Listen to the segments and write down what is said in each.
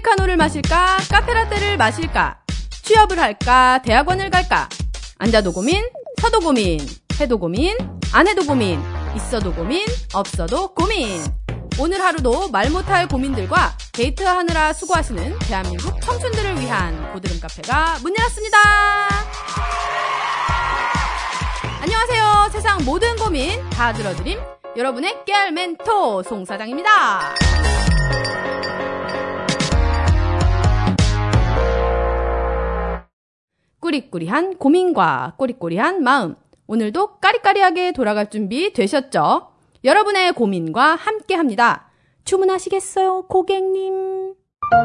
아메리카노를 마실까? 카페라떼를 마실까? 취업을 할까? 대학원을 갈까? 앉아도 고민, 서도 고민, 해도 고민, 안 해도 고민, 있어도 고민, 없어도 고민. 오늘 하루도 말 못할 고민들과 데이트하느라 수고하시는 대한민국 청춘들을 위한 고드름 카페가 문 열었습니다. 안녕하세요. 세상 모든 고민 다 들어드림 여러분의 깨알 멘토 송 사장입니다. 꾸리꾸리한 고민과 꾸리꾸리한 마음, 오늘도 까리까리하게 돌아갈 준비 되셨죠? 여러분의 고민과 함께합니다. 주문하시겠어요, 고객님?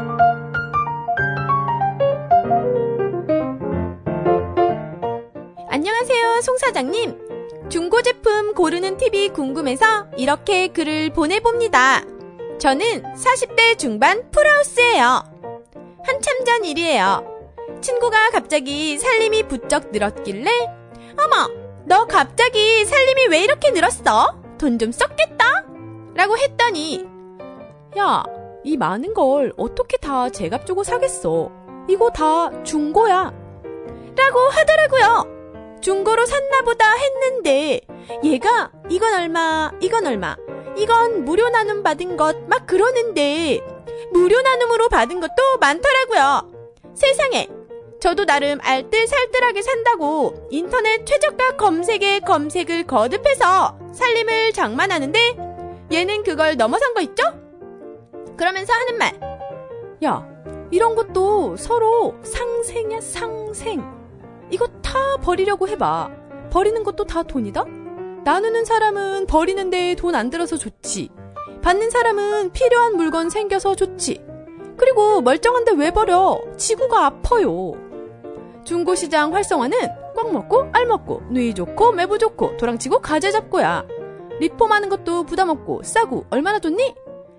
안녕하세요, 송 사장님. 중고 제품 고르는 팁이 궁금해서 이렇게 글을 보내봅니다. 저는 40대 중반 풀하우스예요. 한참 전 일이에요. 친구가 갑자기 살림이 부쩍 늘었길래 어머, 너 갑자기 살림이 왜 이렇게 늘었어? 돈 좀 썼겠다? 라고 했더니 야, 이 많은 걸 어떻게 다 제값 주고 사겠어? 이거 다 중고야. 라고 하더라고요. 중고로 샀나보다 했는데 얘가 이건 얼마, 이건 얼마, 이건 무료 나눔 받은 것 막 그러는데 무료 나눔으로 받은 것도 많더라고요. 세상에, 저도 나름 알뜰살뜰하게 산다고 인터넷 최저가 검색에 검색을 거듭해서 살림을 장만하는데 얘는 그걸 넘어선 거 있죠? 그러면서 하는 말, 야, 이런 것도 서로 상생이야, 상생. 이거 다 버리려고 해봐. 버리는 것도 다 돈이다? 나누는 사람은 버리는데 돈 안 들어서 좋지. 받는 사람은 필요한 물건 생겨서 좋지. 그리고 멀쩡한데 왜 버려? 지구가 아파요. 중고시장 활성화는 꽉 먹고 알 먹고 누이 좋고 매부 좋고 도랑치고 가재 잡고야. 리폼하는 것도 부담 없고 싸고 얼마나 좋니?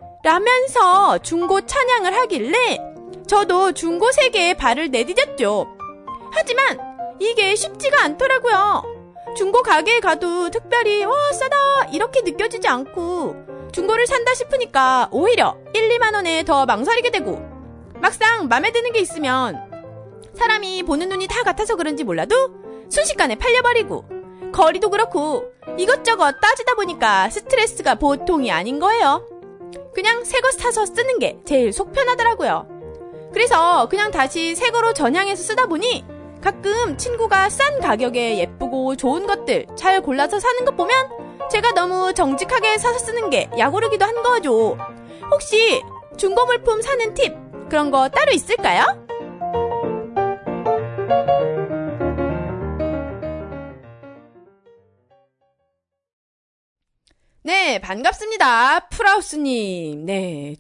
라면서 중고 찬양을 하길래 저도 중고 세계에 발을 내디뎠죠. 하지만 이게 쉽지가 않더라고요. 중고 가게에 가도 특별히 와 싸다 이렇게 느껴지지 않고 중고를 산다 싶으니까 오히려 1, 2만 원에 더 망설이게 되고 막상 맘에 드는 게 있으면 사람이 보는 눈이 다 같아서 그런지 몰라도 순식간에 팔려버리고 거리도 그렇고 이것저것 따지다 보니까 스트레스가 보통이 아닌 거예요. 그냥 새거 사서 쓰는 게 제일 속 편하더라고요. 그래서 그냥 다시 새거로 전향해서 쓰다 보니 가끔 친구가 싼 가격에 예쁘고 좋은 것들 잘 골라서 사는 것 보면 제가 너무 정직하게 사서 쓰는 게 약오르기도 한 거죠. 혹시 중고 물품 사는 팁 그런 거 따로 있을까요? 네, 반갑습니다. 풀하우스님. 네,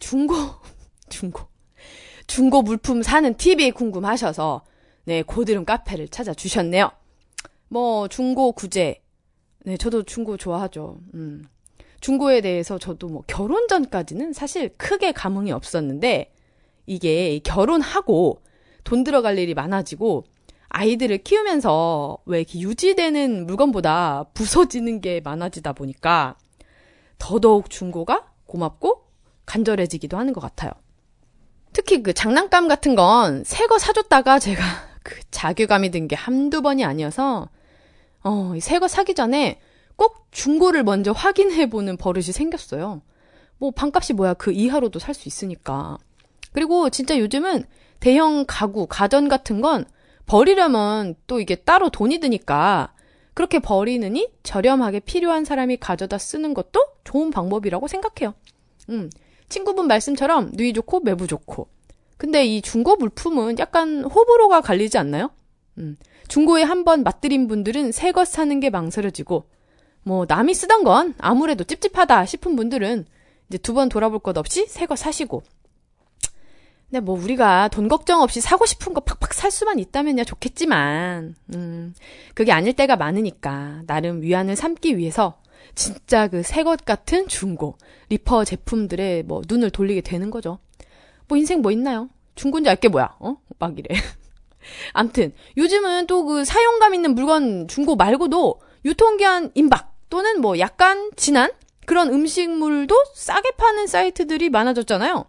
중고 물품 사는 팁이 궁금하셔서 네, 고드름 카페를 찾아주셨네요. 뭐 중고 구제. 네, 저도 중고 좋아하죠. 중고에 대해서 저도 뭐 결혼 전까지는 사실 크게 감흥이 없었는데 이게 결혼하고 돈 들어갈 일이 많아지고 아이들을 키우면서 왜 이렇게 유지되는 물건보다 부서지는 게 많아지다 보니까 더더욱 중고가 고맙고 간절해지기도 하는 것 같아요. 특히 그 장난감 같은 건 새 거 사줬다가 제가 그 자괴감이 든 게 한두 번이 아니어서 새 거 사기 전에 꼭 중고를 먼저 확인해보는 버릇이 생겼어요. 뭐 반값이 뭐야 그 이하로도 살 수 있으니까. 그리고 진짜 요즘은 대형 가구, 가전 같은 건 버리려면 또 이게 따로 돈이 드니까 그렇게 버리느니 저렴하게 필요한 사람이 가져다 쓰는 것도 좋은 방법이라고 생각해요. 친구분 말씀처럼 누이 좋고 매부 좋고. 근데 이 중고 물품은 약간 호불호가 갈리지 않나요? 중고에 한번 맛들인 분들은 새 것 사는 게 망설여지고 뭐 남이 쓰던 건 아무래도 찝찝하다 싶은 분들은 이제 두 번 돌아볼 것 없이 새 거 사시고. 근데 뭐 우리가 돈 걱정 없이 사고 싶은 거 팍팍 살 수만 있다면야 좋겠지만 그게 아닐 때가 많으니까 나름 위안을 삼기 위해서 진짜 그 새 것 같은 중고 리퍼 제품들에 뭐 눈을 돌리게 되는 거죠. 뭐 인생 뭐 있나요? 중고인지 알게 뭐야? 막 이래. 암튼 요즘은 또 그 사용감 있는 물건 중고 말고도 유통기한 임박 또는 뭐 약간 진한 그런 음식물도 싸게 파는 사이트들이 많아졌잖아요.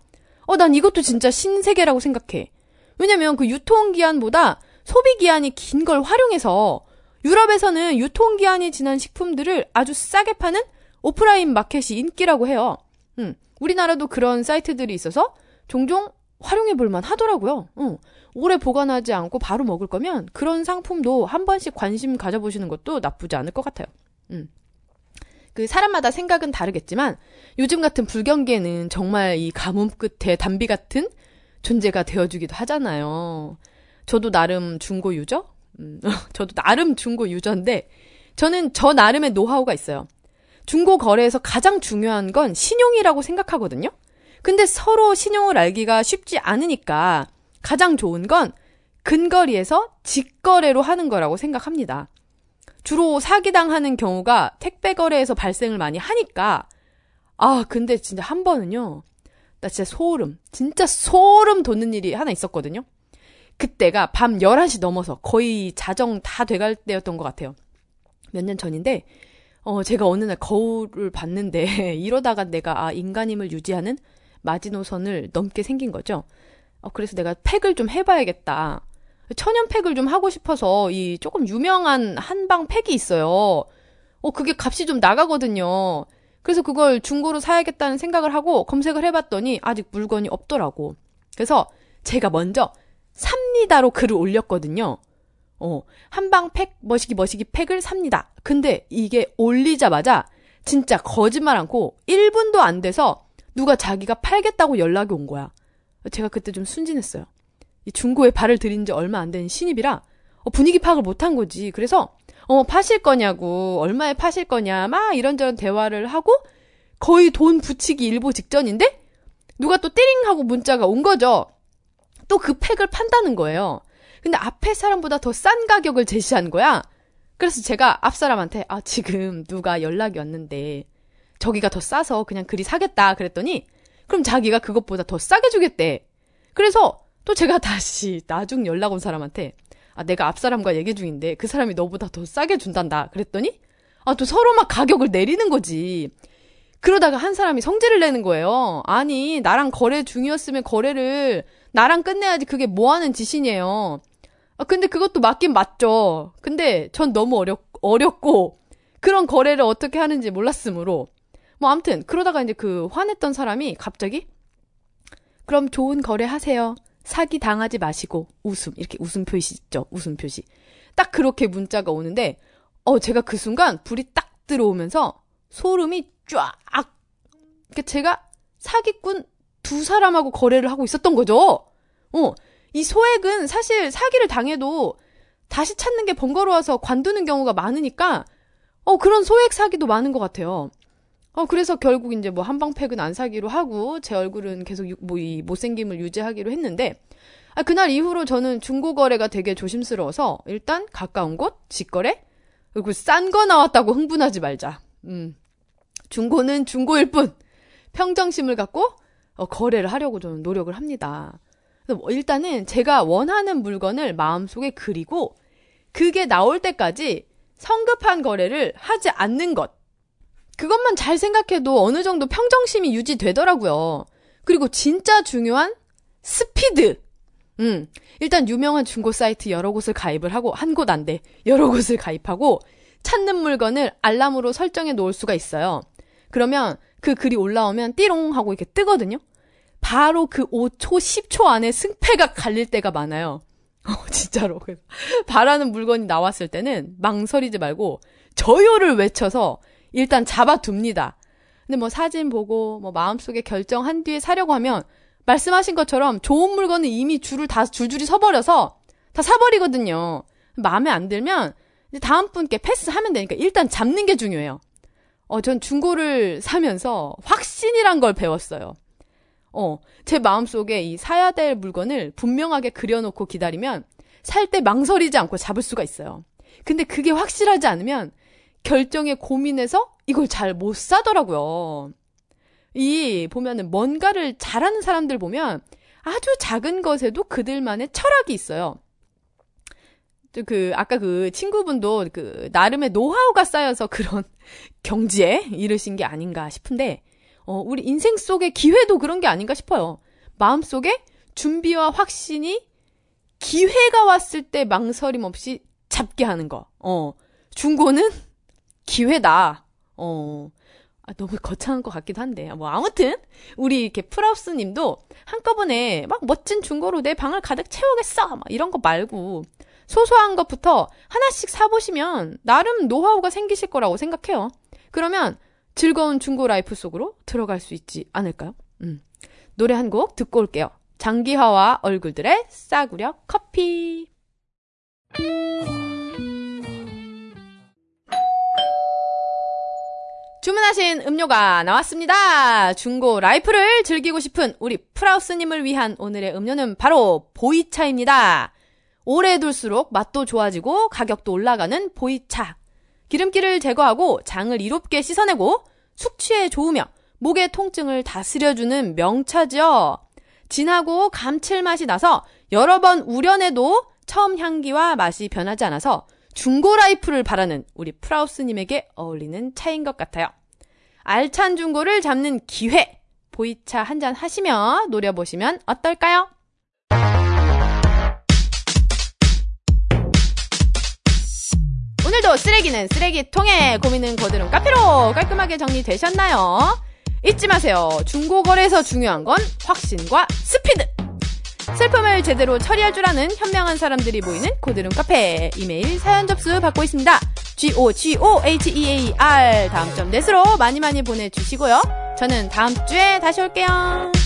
난 이것도 진짜 신세계라고 생각해. 왜냐면 그 유통기한보다 소비기한이 긴 걸 활용해서 유럽에서는 유통기한이 지난 식품들을 아주 싸게 파는 오프라인 마켓이 인기라고 해요. 우리나라도 그런 사이트들이 있어서 종종 활용해볼만 하더라고요. 오래 보관하지 않고 바로 먹을 거면 그런 상품도 한 번씩 관심 가져보시는 것도 나쁘지 않을 것 같아요. 그 사람마다 생각은 다르겠지만 요즘 같은 불경기에는 정말 이 가뭄 끝에 담비 같은 존재가 되어주기도 하잖아요. 저도 나름 중고 유저? 저도 나름 중고 유저인데 저는 저 나름의 노하우가 있어요. 중고 거래에서 가장 중요한 건 신용이라고 생각하거든요. 근데 서로 신용을 알기가 쉽지 않으니까 가장 좋은 건 근거리에서 직거래로 하는 거라고 생각합니다. 주로 사기당하는 경우가 택배 거래에서 발생을 많이 하니까 근데 진짜 한 번은요. 나 진짜 소름 돋는 일이 하나 있었거든요. 그때가 밤 11시 넘어서 거의 자정 다 돼갈 때였던 것 같아요. 몇 년 전인데 제가 어느 날 거울을 봤는데 이러다가 내가 인간임을 유지하는 마지노선을 넘게 생긴 거죠. 그래서 내가 팩을 좀 해봐야겠다. 천연 팩을 좀 하고 싶어서 이 조금 유명한 한방 팩이 있어요. 그게 값이 좀 나가거든요. 그래서 그걸 중고로 사야겠다는 생각을 하고 검색을 해봤더니 아직 물건이 없더라고. 그래서 제가 먼저 삽니다로 글을 올렸거든요. 한방 팩, 머시기 팩을 삽니다. 근데 이게 올리자마자 진짜 거짓말 않고 1분도 안 돼서 누가 자기가 팔겠다고 연락이 온 거야. 제가 그때 좀 순진했어요. 이 중고에 발을 들인 지 얼마 안 된 신입이라 분위기 파악을 못한 거지. 그래서 파실 거냐고, 얼마에 파실 거냐, 막 이런저런 대화를 하고 거의 돈 붙이기 일보 직전인데 누가 또 띠링 하고 문자가 온 거죠. 또 그 팩을 판다는 거예요. 근데 앞에 사람보다 더 싼 가격을 제시한 거야. 그래서 제가 앞 사람한테 지금 누가 연락이 왔는데 저기가 더 싸서 그냥 그리 사겠다 그랬더니 그럼 자기가 그것보다 더 싸게 주겠대. 그래서 또 제가 다시 나중 연락 온 사람한테 내가 앞 사람과 얘기 중인데 그 사람이 너보다 더 싸게 준단다 그랬더니 또 서로 막 가격을 내리는 거지. 그러다가 한 사람이 성질을 내는 거예요. 아니 나랑 거래 중이었으면 거래를 나랑 끝내야지 그게 뭐하는 짓이냐요. 근데 그것도 맞긴 맞죠. 근데 전 너무 어렵고 그런 거래를 어떻게 하는지 몰랐으므로 아무튼 그러다가 이제 그 화냈던 사람이 갑자기 그럼 좋은 거래 하세요. 사기 당하지 마시고 웃음 이렇게 웃음 표시 있죠. 웃음 표시. 딱 그렇게 문자가 오는데 제가 그 순간 불이 딱 들어오면서 소름이 쫙. 그러니까 제가 사기꾼 두 사람하고 거래를 하고 있었던 거죠. 이 소액은 사실 사기를 당해도 다시 찾는 게 번거로워서 관두는 경우가 많으니까 그런 소액 사기도 많은 것 같아요. 그래서 결국 이제 한방팩은 안 사기로 하고 제 얼굴은 계속 이 못생김을 유지하기로 했는데 그날 이후로 저는 중고거래가 되게 조심스러워서 일단 가까운 곳, 직거래, 그리고 싼 거 나왔다고 흥분하지 말자. 중고는 중고일 뿐 평정심을 갖고 거래를 하려고 저는 노력을 합니다. 그래서 일단은 제가 원하는 물건을 마음속에 그리고 그게 나올 때까지 성급한 거래를 하지 않는 것. 그것만 잘 생각해도 어느 정도 평정심이 유지되더라고요. 그리고 진짜 중요한 스피드. 일단 유명한 중고 사이트 여러 곳을 가입을 하고 한 곳 안 돼. 여러 곳을 가입하고 찾는 물건을 알람으로 설정해 놓을 수가 있어요. 그러면 그 글이 올라오면 띠롱 하고 이렇게 뜨거든요. 바로 그 5초, 10초 안에 승패가 갈릴 때가 많아요. 진짜로. 바라는 물건이 나왔을 때는 망설이지 말고 저요를 외쳐서 일단 잡아둡니다. 근데 사진 보고 마음속에 결정한 뒤에 사려고 하면 말씀하신 것처럼 좋은 물건은 이미 줄을 다 줄줄이 서버려서 다 사버리거든요. 마음에 안 들면 이제 다음 분께 패스하면 되니까 일단 잡는 게 중요해요. 전 중고를 사면서 확신이란 걸 배웠어요. 제 마음속에 이 사야 될 물건을 분명하게 그려놓고 기다리면 살 때 망설이지 않고 잡을 수가 있어요. 근데 그게 확실하지 않으면 결정에 고민해서 이걸 잘 못 사더라고요. 보면은 뭔가를 잘하는 사람들 보면 아주 작은 것에도 그들만의 철학이 있어요. 아까 그 친구분도 나름의 노하우가 쌓여서 그런 경지에 이르신 게 아닌가 싶은데, 우리 인생 속의 기회도 그런 게 아닌가 싶어요. 마음속에 준비와 확신이 기회가 왔을 때 망설임 없이 잡게 하는 거. 중고는 기회다. 너무 거창한 것 같기도 한데. 뭐, 아무튼, 우리 이렇게 프라우스 님도 한꺼번에 막 멋진 중고로 내 방을 가득 채우겠어. 막 이런 거 말고, 소소한 것부터 하나씩 사보시면 나름 노하우가 생기실 거라고 생각해요. 그러면 즐거운 중고 라이프 속으로 들어갈 수 있지 않을까요? 노래 한 곡 듣고 올게요. 장기하와 얼굴들의 싸구려 커피. 주문하신 음료가 나왔습니다. 중고 라이프를 즐기고 싶은 우리 프라우스님을 위한 오늘의 음료는 바로 보이차입니다. 오래 둘수록 맛도 좋아지고 가격도 올라가는 보이차. 기름기를 제거하고 장을 이롭게 씻어내고 숙취에 좋으며 목의 통증을 다스려주는 명차죠. 진하고 감칠맛이 나서 여러 번 우려내도 처음 향기와 맛이 변하지 않아서 중고 라이프를 바라는 우리 프라우스님에게 어울리는 차인 것 같아요. 알찬 중고를 잡는 기회, 보이차 한잔 하시며 노려보시면 어떨까요? 오늘도 쓰레기는 쓰레기통에, 고민은 고드름 카페로 깔끔하게 정리되셨나요? 잊지 마세요. 중고거래에서 중요한 건 확신과 스피드. 슬픔을 제대로 처리할 줄 아는 현명한 사람들이 모이는 고드름 카페. 이메일 사연 접수 받고 있습니다. GOGOHEAR 다음 점 넷으로 많이 보내주시고요. 저는 다음 주에 다시 올게요.